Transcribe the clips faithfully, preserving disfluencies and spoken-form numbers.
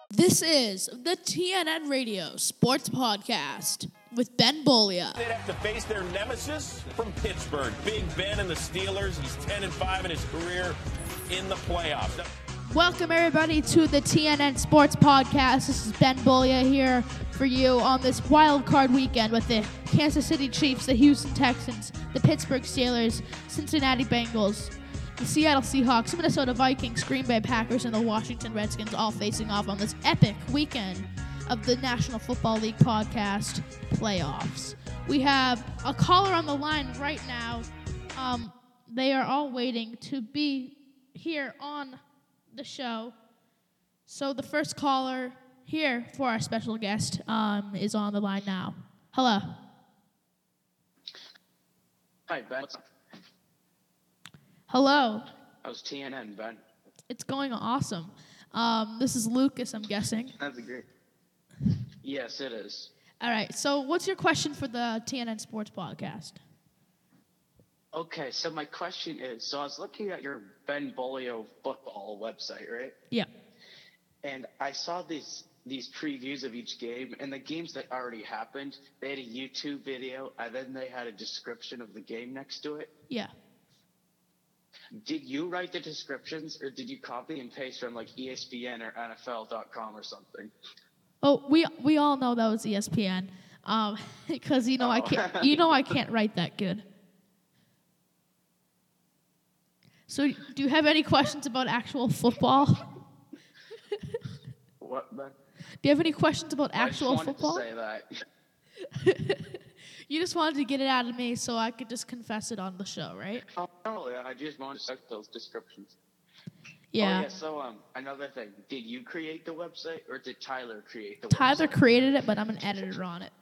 This is the T N N Radio Sports Podcast with Ben Bolia. They'd have to face their nemesis from Pittsburgh, Big Ben and the Steelers. He's ten and five in his career in the playoffs. Welcome everybody to the T N N Sports Podcast. This is Ben Bolia here for you on this wild card weekend with the Kansas City Chiefs, the Houston Texans, the Pittsburgh Steelers, Cincinnati Bengals, the Seattle Seahawks, Minnesota Vikings, Green Bay Packers, and the Washington Redskins all facing off on this epic weekend of the National Football League podcast playoffs. We have a caller on the line right now. Um, they are all waiting to be here on the show. So the first caller here for our special guest um, is on the line now. Hello. Hi, Ben. What's up? Hello. How's T N N, Ben? It's going awesome. Um, this is Lucas, I'm guessing. That's great. Yes, it is. All right. So what's your question for the T N N Sports Podcast? Okay, so my question is, so I was looking at your Ben Bolio football website, right? Yeah. And I saw these these previews of each game, and the games that already happened, they had a YouTube video, and then they had a description of the game next to it. Yeah. Did you write the descriptions, or did you copy and paste from like E S P N or N F L dot com or something? Oh, we we all know that was E S P N, um, because you know oh. I can't you know I can't write that good. So, do you have any questions about actual football? What, Ben? Do you have any questions about actual I just football? wanted to say that. You just wanted to get it out of me so I could just confess it on the show, right? Oh, no, yeah, I just wanted to check those descriptions. Yeah. Oh, yeah, so um, another thing. Did you create the website, or did Tyler create the Tyler website? created it, but I'm an editor on it.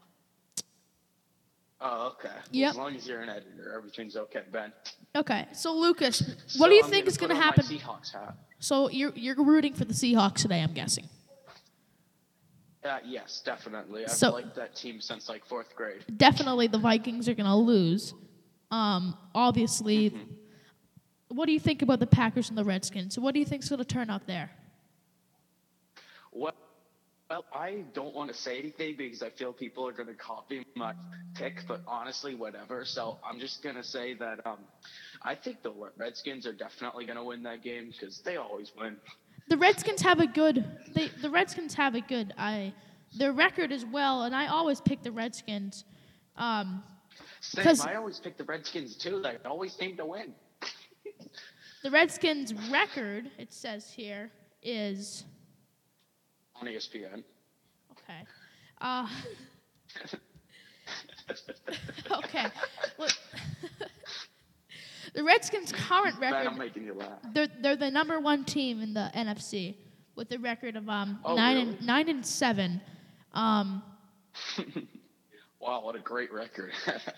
Oh, okay. Yep. As long as you're an editor, everything's okay, Ben. Okay, so Lucas, what So do you I'm think gonna is going to put on happen? my Seahawks hat. So you're you're rooting for the Seahawks today, I'm guessing. Uh, yes, definitely. I've So- liked that team since like fourth grade. Definitely, the Vikings are going to lose. Um, obviously, Mm-hmm. what do you think about the Packers and the Redskins? What do you think is going to turn out there? Well, well, I don't want to say anything because I feel people are going to copy my pick, but honestly, whatever. So I'm just going to say that um, I think the Redskins are definitely going to win that game because they always win. The Redskins have a good. They the Redskins have a good. I their record as well, and I always pick the Redskins. Um, Same, 'Cause- I always pick the Redskins too. They always seem to win. the Redskins' record, it says here, is On E S P N. okay. Uh, okay. Look, the Redskins' current Ben, record. I'm making you laugh. They're they're the number one team in the N F C with a record of um Oh, nine really? and nine and seven. Um, Wow, what a great record.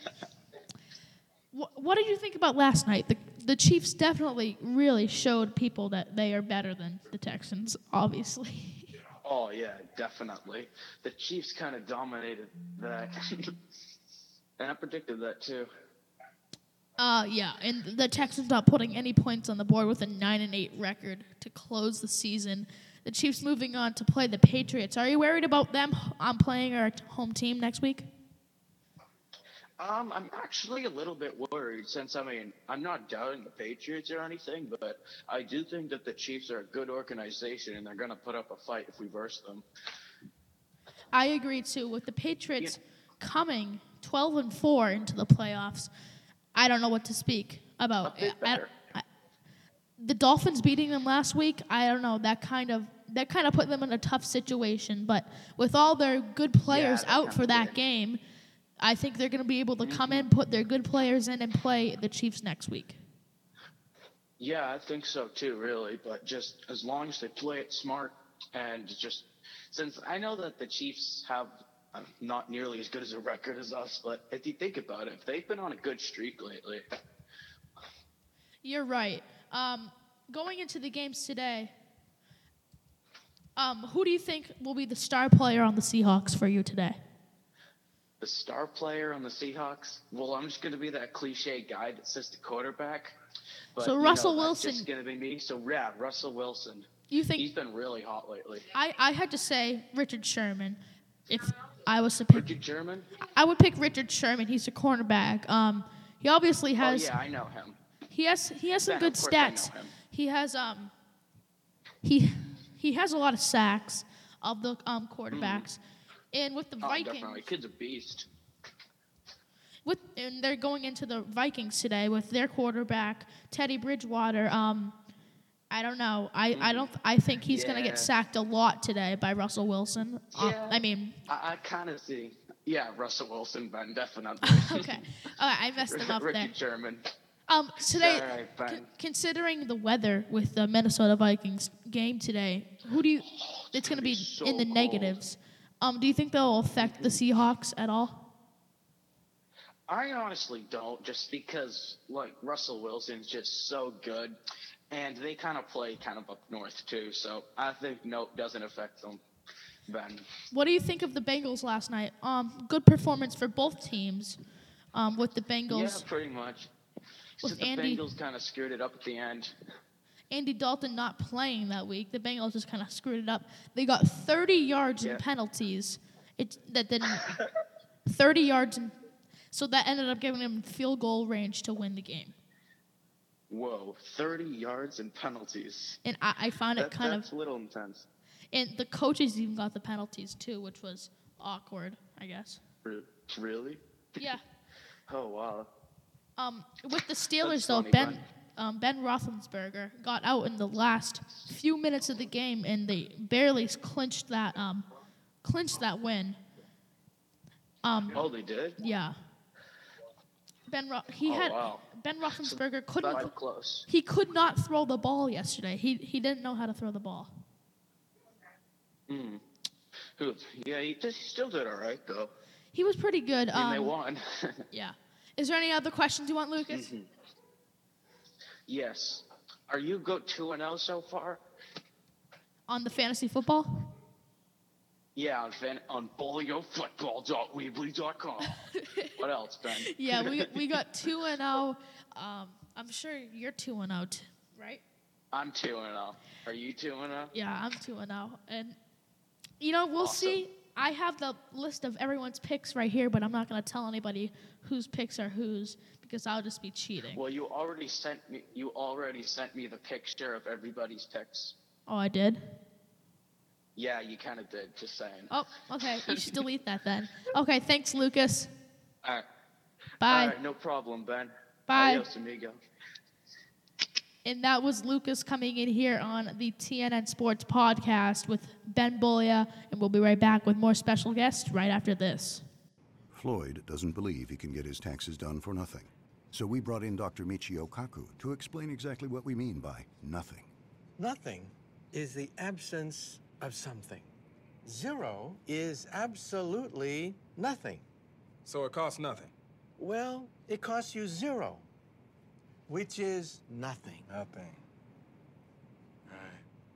wh- what did you think about last night? The the Chiefs definitely really showed people that they are better than the Texans, obviously. Oh, yeah, definitely. The Chiefs kind of dominated that. And I predicted that, too. Uh yeah, and the Texans not putting any points on the board with a nine and eight record to close the season. The Chiefs moving on to play the Patriots. Are you worried about them um, playing our t- home team next week? Um, I'm actually a little bit worried since, I mean, I'm not doubting the Patriots or anything, but I do think that the Chiefs are a good organization and they're going to put up a fight if we verse them. I agree too. With the Patriots coming twelve and four into the playoffs, I don't know what to speak about. A bit I- I- better. I- the Dolphins beating them last week, I don't know. That kind of that kind of put them in a tough situation. But with all their good players that out kinda for that did. game, I think they're going to be able to come Mm-hmm. in, put their good players in, and play the Chiefs next week. Yeah, I think so too, really. But just as long as they play it smart and just since I know that the Chiefs have uh, not nearly as good as a record as us, but if you think about it, if they've been on a good streak lately. You're right. Um, going into the games today, um, who do you think will be the star player on the Seahawks for you today? The star player on the Seahawks? Well, I'm just going to be that cliche guy that says the quarterback. But, So you Russell know, Wilson- That's just going to be me. So, yeah, Russell Wilson. You think He's been really hot lately. I, I had to say Richard Sherman. If I was to pick, Richard Sherman? I would pick Richard Sherman. He's a cornerback. Um, he obviously has. Oh yeah, I know him. He has he has some Ben, good of course I know stats. him. He has um he he has a lot of sacks of the um quarterbacks. And with the Oh, Vikings, definitely. Kid's a beast. with and they're going into the Vikings today with their quarterback Teddy Bridgewater. Um, I don't know. I, I don't. I think he's gonna Yeah. get sacked a lot today by Russell Wilson. Uh, Yeah. I mean, I, I kind of see. Yeah, Russell Wilson, Ben, definitely. okay. All right, I messed him up there. Richard Sherman. Um, today, All right, Ben. con- considering the weather with the Minnesota Vikings game today, who do you? It's going to be so in the cold. negatives. Um, do you think they'll affect the Seahawks at all? I honestly don't, just because like Russell Wilson's just so good, and they kind of play kind of up north too. So I think no, doesn't affect them. Ben. What do you think of the Bengals last night? Um, good performance for both teams. Um, with the Bengals, Yeah, pretty much. With Just the Andy- Bengals kind of screwed it up at the end. Andy Dalton not playing that week. The Bengals just kind of screwed it up. They got thirty yards in Yeah. penalties. It that didn't thirty yards, in, so that ended up giving them field goal range to win the game. Whoa, thirty yards and penalties. And I, I found it That, kind that's of. a little intense. And the coaches even got the penalties too, which was awkward, I guess. Re- Really? Yeah. Oh, wow. Um, with the Steelers That's though, funny, Ben Brian. um, Ben Roethlisberger got out in the last few minutes of the game, and they barely clinched that um, clinched that win. Um, Oh, they did? yeah. Ben Ro- he Oh, had wow. Ben Roethlisberger couldn't That's close. he could not throw the ball yesterday. He he didn't know how to throw the ball. Hmm. Who? Yeah, he, just, he still did all right, though. He was pretty good. I mean, they Um, won. yeah. Is there any other questions you want, Lucas? Mm-hmm. Yes. Are you go two and oh so far? On the fantasy football? Yeah, on, fan- on bolio football dot weebly dot com. What else, Ben? Yeah, we we got two and zero. Um, I'm sure you're two and zero, right? I'm two and oh. Are you two and oh? Yeah, I'm two and zero, and you know we'll Awesome. see. I have the list of everyone's picks right here, but I'm not gonna tell anybody whose picks are whose because I'll just be cheating. Well, you already sent me. You already sent me the picture of everybody's picks. Oh, I did. Yeah, you kind of did. Just saying. Oh, okay. You should delete that then. Okay, thanks, Lucas. All right. Bye. All right, no problem, Ben. Bye. Adios, amigo. And that was Lucas coming in here on the T N N Sports Podcast with Ben Bolia, and we'll be right back with more special guests right after this. Floyd doesn't believe he can get his taxes done for nothing. So we brought in Doctor Michio Kaku to explain exactly what we mean by nothing. Nothing is the absence of something. Zero is absolutely nothing. So it costs nothing. Well, it costs you zero, which is nothing. Nothing. All right.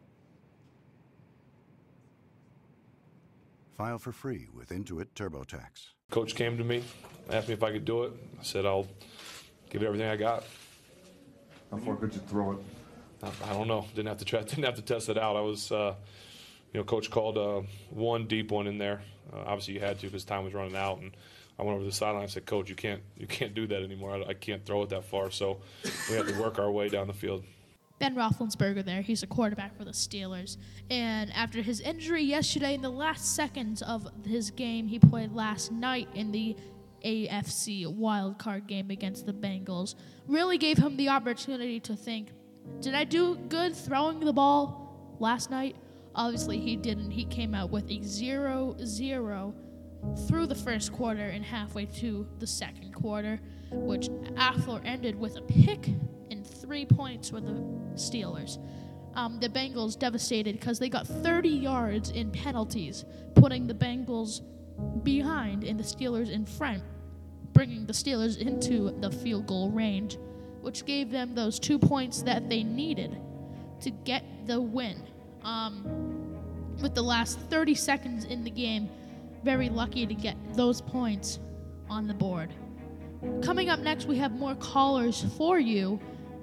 File for free with Intuit TurboTax. Coach came to me, asked me if I could do it. I said, I'll give it everything I got. How far could you throw it? I, I don't know. Didn't have to try. Didn't have to test it out. I was, uh, you know, Coach called uh, one deep one in there. Uh, obviously, you had to because time was running out, and I went over to the sideline and said, "Coach, you can't, you can't do that anymore. I, I can't throw it that far." So we have to work our way down the field. Ben Roethlisberger there. He's a quarterback for the Steelers. And after his injury yesterday in the last seconds of his game, he played last night in the A F C wildcard game against the Bengals. Really gave him the opportunity to think, did I do good throwing the ball last night? Obviously, he didn't. He came out with a zero zero through the first quarter and halfway to the second quarter, which after ended with a pick and three points for the Steelers. Um, the Bengals devastated because they got thirty yards in penalties, putting the Bengals behind and the Steelers in front, bringing the Steelers into the field goal range, which gave them those two points that they needed to get the win. Um, with the last thirty seconds in the game, very lucky to get those points on the board. Coming up next, we have more callers for you.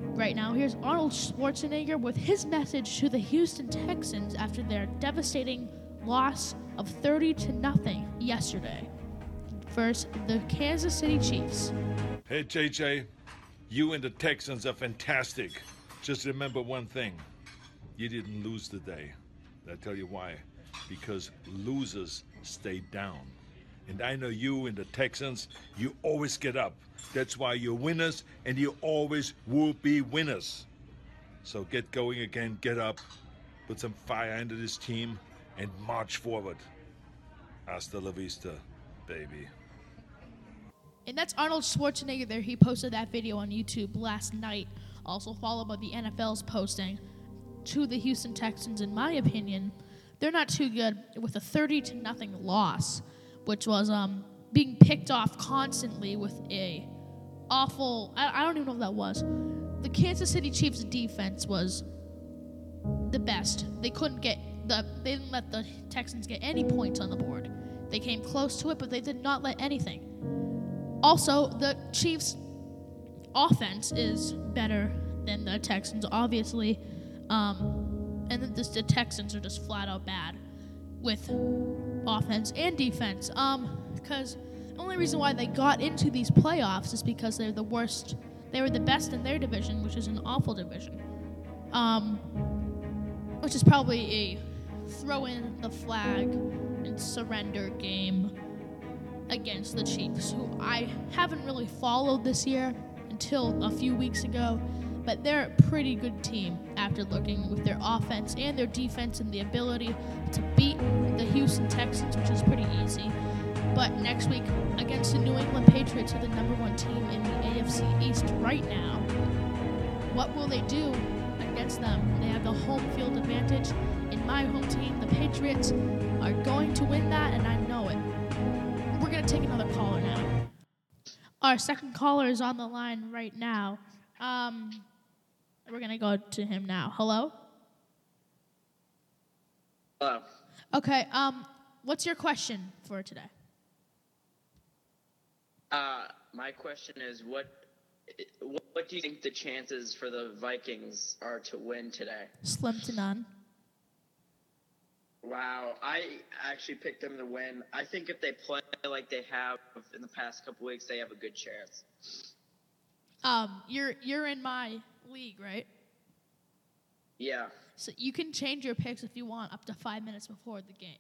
right now. Here's Arnold Schwarzenegger with his message to the Houston Texans after their devastating loss of thirty to nothing yesterday versus the Kansas City Chiefs. Hey, J J, you and the Texans are fantastic. Just remember one thing. You didn't lose today. I'll tell you why. Because losers stay down. And I know you and the Texans, you always get up. That's why you're winners, and you always will be winners. So get going again, get up, put some fire into this team, and march forward. Hasta la vista, baby. And that's Arnold Schwarzenegger there. He posted that video on YouTube last night, also followed by the N F L's posting to the Houston Texans. In my opinion, they're not too good with a thirty to nothing loss, which was um, being picked off constantly with a awful, I, I don't even know what that was. The Kansas City Chiefs defense was the best. They couldn't get, the they didn't let the Texans get any points on the board. They came close to it, but they did not let anything. Also, the Chiefs' offense is better than the Texans, obviously. Um, and then just the Texans are just flat out bad with offense and defense. Um, because the only reason why they got into these playoffs is because they're the worst. They were the best in their division, which is an awful division. Um, which is probably a throw in the flag and surrender game against the Chiefs, who I haven't really followed this year until a few weeks ago, but they're a pretty good team after looking with their offense and their defense and the ability to beat the Houston Texans, which is pretty easy. But next week against the New England Patriots, who are the number one team in the A F C East right now, what will they do against them? They have the home field advantage. In my home team, the Patriots are going to win that, and I know it. We're going to take another caller now. Our second caller is on the line right now. Um, we're going to go to him now. Hello? Hello. Okay, um, what's your question for today? Uh, my question is, what, what what do you think the chances for the Vikings are to win today? Slim to none. Wow, I actually picked them to win. I think if they play like they have in the past couple weeks, they have a good chance. Um, you're you're in my league, right? Yeah. So you can change your picks if you want up to five minutes before the game.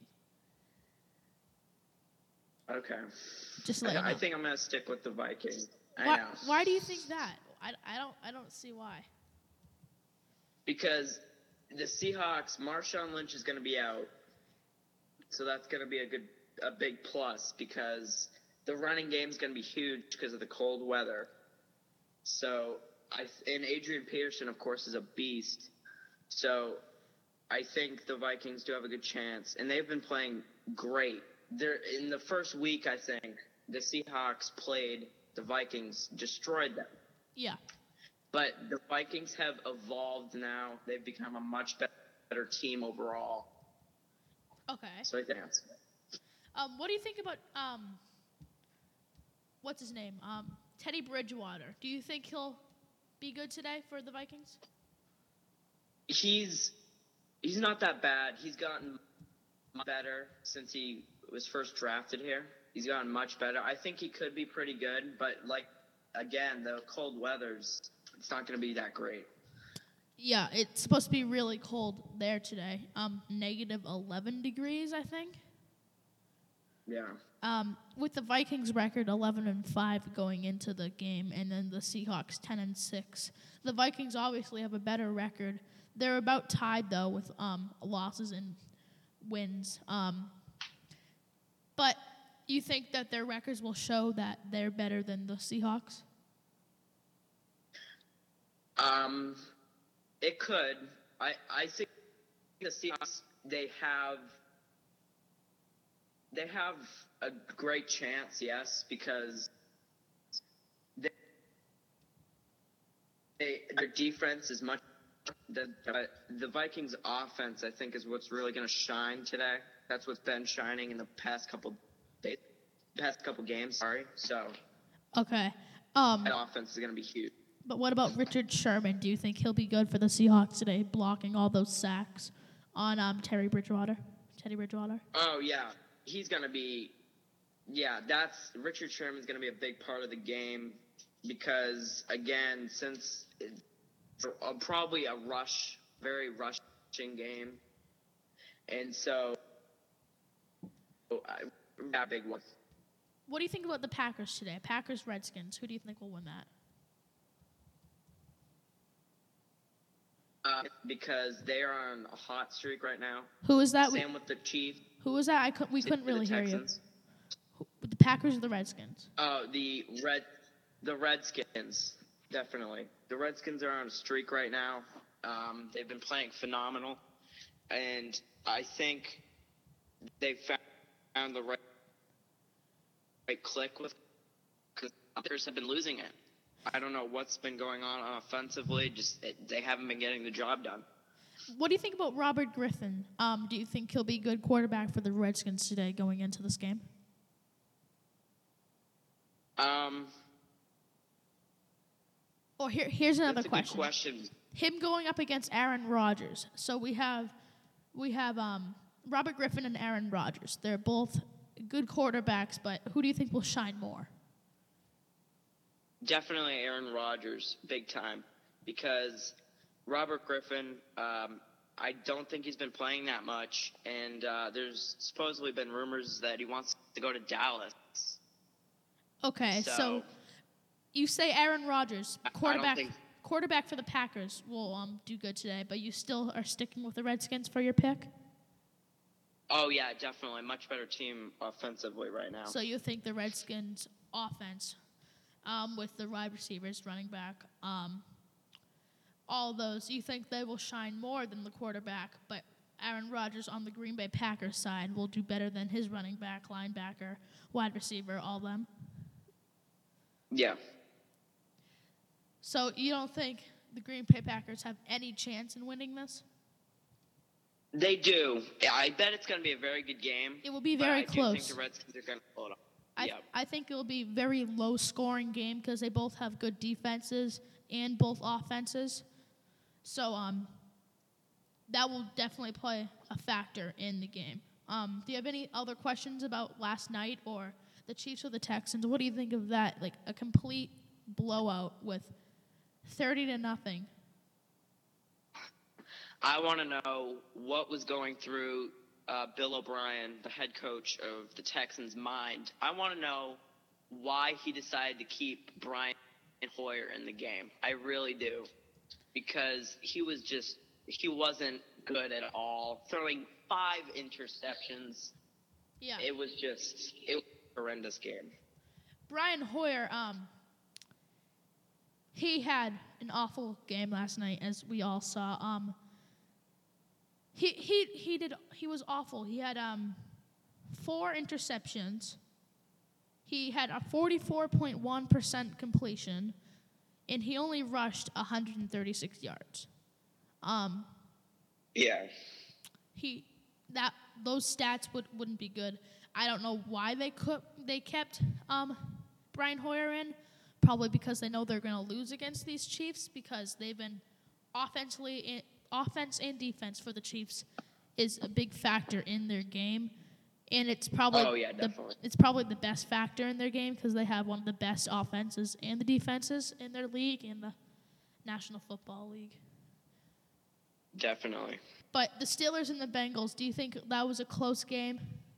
Okay. Just let I, you know. I think I'm gonna stick with the Vikings. I Why, know. why do you think that? I, I don't I don't see why. Because the Seahawks, Marshawn Lynch is gonna be out, so that's gonna be a good a big plus because the running game's gonna be huge because of the cold weather. So I and Adrian Peterson, of course, is a beast. So I think the Vikings do have a good chance, and they've been playing great. They're in the first week, I think the Seahawks played the Vikings, destroyed them. Yeah. But the Vikings have evolved now. They've become a much better team overall. Okay. So I think. Um, what do you think about um, what's his name? Um, Teddy Bridgewater. Do you think he'll be good today for the Vikings? He's he's not that bad. He's gotten better since he was first drafted here. He's gotten much better. I think he could be pretty good, but like again, the cold weather's it's not going to be that great. Yeah, it's supposed to be really cold there today. Um, negative eleven degrees, I think. Yeah. Um, with the Vikings record eleven and five going into the game, and then the Seahawks ten and six. The Vikings obviously have a better record. They're about tied though with um losses and wins. Um, but you think that their records will show that they're better than the Seahawks? Um, it could. I I think the Seahawks they have they have a great chance, yes, because they, they their defense is much. The, uh, the Vikings' offense, I think, is what's really going to shine today. That's what's been shining in the past couple days, past couple games. Sorry, so Okay. Um, that offense is going to be huge. But what about Richard Sherman? Do you think he'll be good for the Seahawks today, blocking all those sacks on um, Terry Bridgewater? Teddy Bridgewater? Oh, yeah. He's going to be – yeah, that's – Richard Sherman's going to be a big part of the game because, again, since it's a, probably a rush, very rushing game. And so – that big one. What do you think about the Packers today? Packers-Redskins. Who do you think will win that? Uh, because they are on a hot streak right now. Who is that? Same we, with the Chiefs. Who was that? I could, we couldn't really the hear you. Texans. Who, the Packers or the Redskins? Oh, the red, the Redskins, definitely. The Redskins are on a streak right now. Um, they've been playing phenomenal, and I think they found the right, right click with because others have been losing it. I don't know what's been going on offensively. Just it, they haven't been getting the job done. What do you think about Robert Griffin? Um, do you think he'll be a good quarterback for the Redskins today going into this game? Um. Or here, here's another that's a question. Good question. Him going up against Aaron Rodgers. So we have, we have um, Robert Griffin and Aaron Rodgers. They're both good quarterbacks, but who do you think will shine more? Definitely Aaron Rodgers, big time, because Robert Griffin, um, I don't think he's been playing that much, and uh, there's supposedly been rumors that he wants to go to Dallas. Okay, so, so you say Aaron Rodgers, quarterback, think, quarterback for the Packers, will um, do good today, but you still are sticking with the Redskins for your pick? Oh, yeah, definitely. Much better team offensively right now. So you think the Redskins' offense, um, with the wide receivers, running back, um, all those, you think they will shine more than the quarterback, but Aaron Rodgers on the Green Bay Packers side will do better than his running back, linebacker, wide receiver, all them? Yeah. So you don't think the Green Bay Packers have any chance in winning this? They do. Yeah, I bet it's going to be a very good game. It will be very but close. I do think the Redskins are going to pull it off. I, yeah. I think it will be a very low-scoring game because they both have good defenses and both offenses. So um, that will definitely play a factor in the game. Um, do you have any other questions about last night or the Chiefs or the Texans? What do you think of that? Like a complete blowout with thirty to nothing. I want to know what was going through uh, Bill O'Brien, the head coach of the Texans' mind. I want to know why he decided to keep Brian Hoyer in the game. I really do. Because he was just – he wasn't good at all. Throwing five interceptions. Yeah. It was just – it was a horrendous game. Brian Hoyer, um, he had an awful game last night, as we all saw. Um, he he he did he was awful. He had um four interceptions. He had a forty-four point one percent completion, and he only rushed one hundred thirty-six yards. Um, yeah. He that those stats would wouldn't be good. I don't know why they could they kept um, Brian Hoyer in. Probably because they know they're going to lose against these Chiefs because they've been offensively in, offense and defense for the Chiefs is a big factor in their game, and it's probably oh, yeah, the, it's probably the best factor in their game because they have one of the best offenses and the defenses in their league in the National Football League. Definitely. But the Steelers and the Bengals, do you think that was a close game?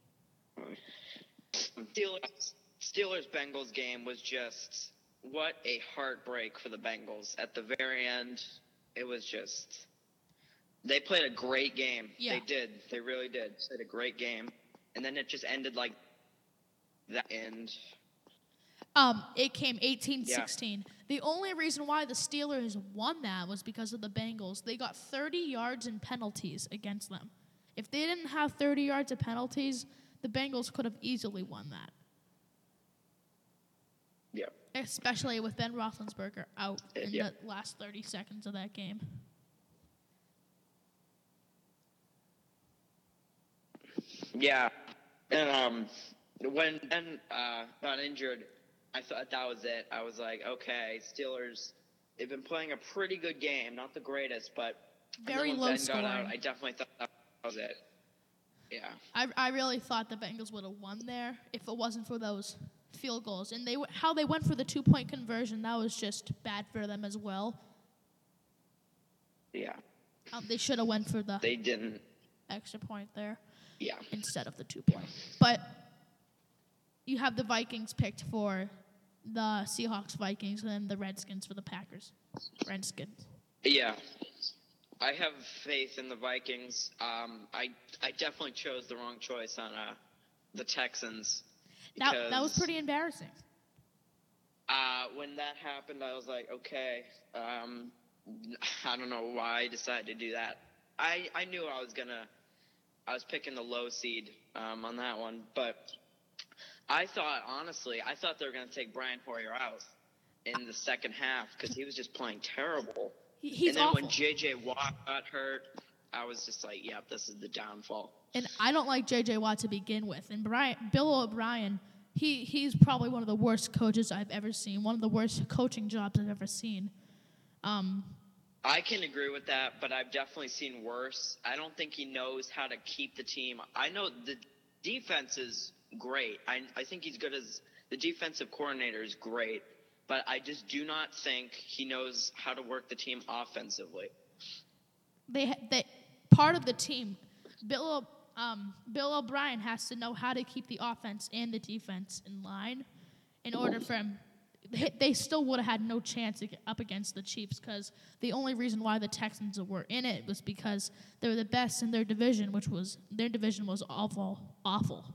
Steelers Steelers Bengals game was just what a heartbreak for the Bengals. At the very end, it was just they played a great game. Yeah. They did. They really did. Played a great game. And then it just ended like that end. Um, it came eighteen sixteen. Yeah. The only reason why the Steelers won that was because of the Bengals. They got thirty yards in penalties against them. If they didn't have thirty yards of penalties, the Bengals could have easily won that. Yeah. Especially with Ben Roethlisberger out in yeah. the last thirty seconds of that game. Yeah. And um, when Ben uh, got injured, I thought that was it. I was like, okay, Steelers, they've been playing a pretty good game, not the greatest, but very and then low when Ben scoring. got out, I definitely thought that was it. Yeah. I I really thought the Bengals would have won there if it wasn't for those field goals, and they how they went for the two point conversion, that was just bad for them as well. Yeah. Um, they should have went for the They didn't. extra point there. Yeah. Instead of the two point. But you have the Vikings picked for the Seahawks, Vikings, and then the Redskins for the Packers. Redskins. Yeah. I have faith in the Vikings. Um, I I definitely chose the wrong choice on uh, the Texans. That that was pretty embarrassing. Uh, when that happened, I was like, okay, um, I don't know why I decided to do that. I, I knew I was gonna, I was picking the low seed um, on that one, but I thought, honestly, I thought they were gonna take Brian Hoyer out in the second half because he was just playing terrible. He, he's and then awful. when J J Watt got hurt, I was just like, yep, this is the downfall. And I don't like J J Watt to begin with. And Brian, Bill O'Brien, he, he's probably one of the worst coaches I've ever seen, one of the worst coaching jobs I've ever seen. Um, I can agree with that, but I've definitely seen worse. I don't think he knows how to keep the team. I know the defense is great. I, I think he's good as the defensive coordinator is great, but I just do not think he knows how to work the team offensively. they they part of the team, Bill O- um, Bill O'Brien has to know how to keep the offense and the defense in line in order for him. They, they still would have had no chance to get up against the Chiefs because the only reason why the Texans were in it was because they were the best in their division, which was their division was awful, awful.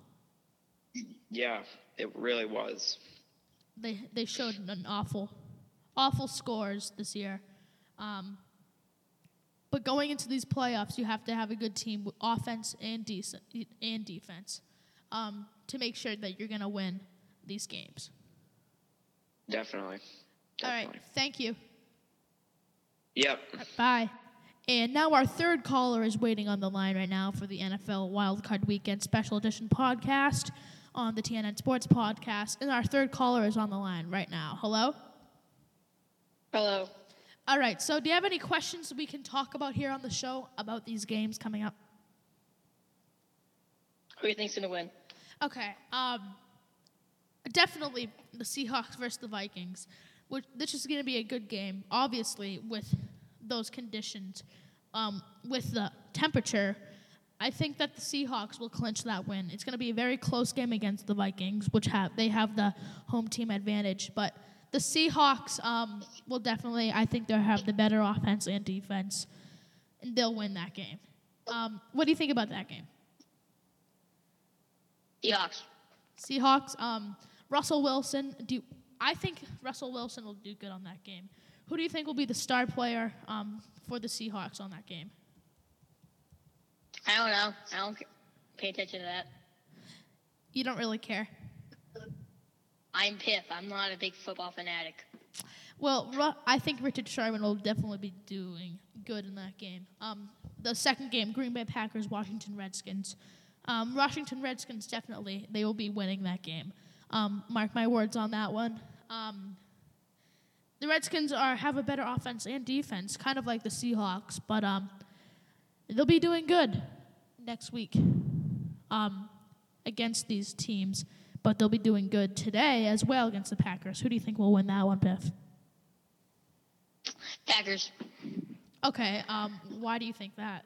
Yeah, it really was. They they showed an awful, awful scores this year. Um, but going into these playoffs, you have to have a good team with offense and decent and defense um, to make sure that you're going to win these games. Definitely. All Definitely. right, thank you. Yep. Bye. And now our third caller is waiting on the line right now for the N F L Wildcard Weekend Special Edition podcast on the T N N Sports Podcast. And our third caller is on the line right now. Hello? Hello. All right, so do you have any questions we can talk about here on the show about these games coming up? Who do you think's going to win? Okay, um, definitely the Seahawks versus the Vikings. Which, this is going to be a good game, obviously, with those conditions. Um, with the temperature, I think that the Seahawks will clinch that win. It's going to be a very close game against the Vikings, which have they have the home team advantage. But the Seahawks um, will definitely, I think they'll have the better offense and defense, and they'll win that game. Um, what do you think about that game? Seahawks. Seahawks. Um, Russell Wilson. Do I think Russell Wilson will do good on that game? Who do you think will be the star player um, for the Seahawks on that game? I don't know. I don't pay attention to that. You don't really care. I'm Piff. I'm not a big football fanatic. Well, Ru- I think Richard Sherman will definitely be doing good in that game. Um, the second game, Green Bay Packers, Washington Redskins. Um, Washington Redskins, definitely, they will be winning that game. Um, mark my words on that one. Um, the Redskins are have a better offense and defense, kind of like the Seahawks, but um, they'll be doing good next week um, against these teams, but they'll be doing good today as well against the Packers. Who do you think will win that one, Biff? Packers. Okay, um, why do you think that?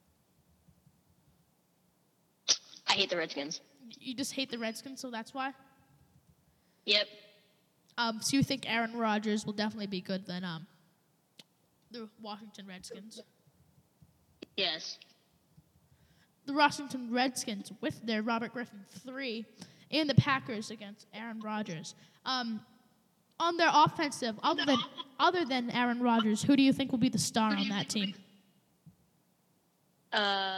I hate the Redskins. You just hate the Redskins, so that's why? Yep. Um, so you think Aaron Rodgers will definitely be good than um, the Washington Redskins? Yes. The Washington Redskins with their Robert Griffin three and the Packers against Aaron Rodgers. Um, on their offensive, other than other than Aaron Rodgers, who do you think will be the star on that team? Uh,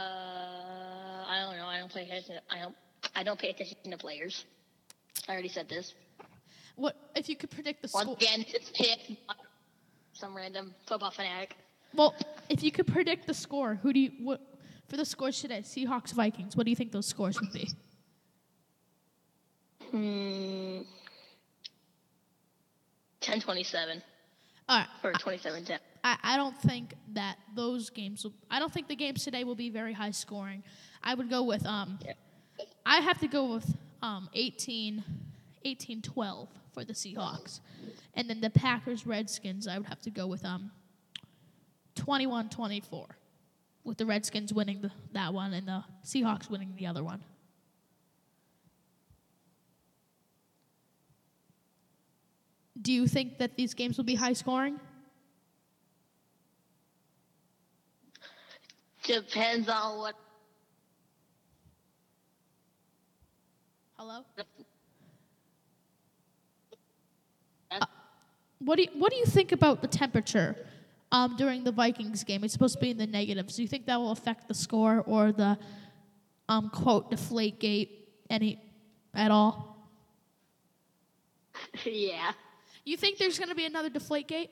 I don't know. I don't pay attention. I don't. I don't pay attention to players. I already said this. What if you could predict the score? Once again, it's Piff, some random football fanatic. Well, if you could predict the score, who do you what for the scores today? Seahawks Vikings. What do you think those scores would be? Hmm. ten twenty-seven. All right. For twenty-seven ten. I, I don't think that those games will, I don't think the games today will be very high scoring. I would go with, um, Yeah. I have to go with um, eighteen twelve for the Seahawks. And then the Packers-Redskins, I would have to go with um, twenty-one twenty-four, with the Redskins winning the, that one and the Seahawks winning the other one. Do you think that these games will be high scoring? Depends on what. Hello? Uh, what do you, what do you think about the temperature um, during the Vikings game? It's supposed to be in the negatives. Do you think that will affect the score or the um, quote deflate gate any at all? Yeah. You think there's going to be another deflate gate?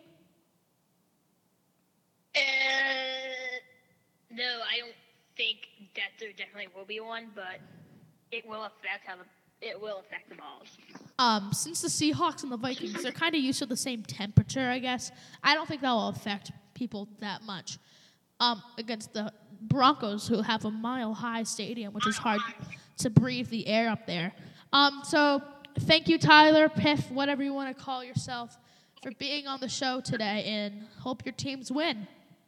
Uh, no, I don't think that there definitely will be one, but it will affect how the it will affect the balls. Um, since the Seahawks and the Vikings, they're kind of used to the same temperature, I guess. I don't think that will affect people that much. Um, against the Broncos, who have a mile-high stadium, which is hard to breathe the air up there. Um, so thank you, Tyler, Piff, whatever you want to call yourself, for being on the show today, and hope your teams win.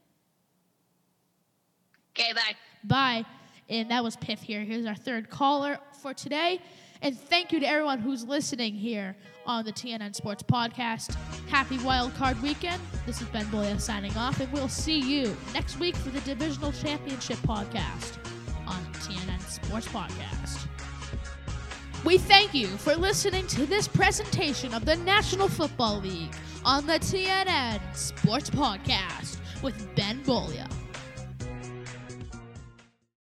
Okay, bye. Bye. And that was Piff here. Here's our third caller for today. And thank you to everyone who's listening here on the T N N Sports Podcast. Happy Wild Card Weekend. This is Ben Boya signing off, and we'll see you next week for the Divisional Championship Podcast on T N N Sports Podcast. We thank you for listening to this presentation of the National Football League on the T N N Sports Podcast with Ben Boya.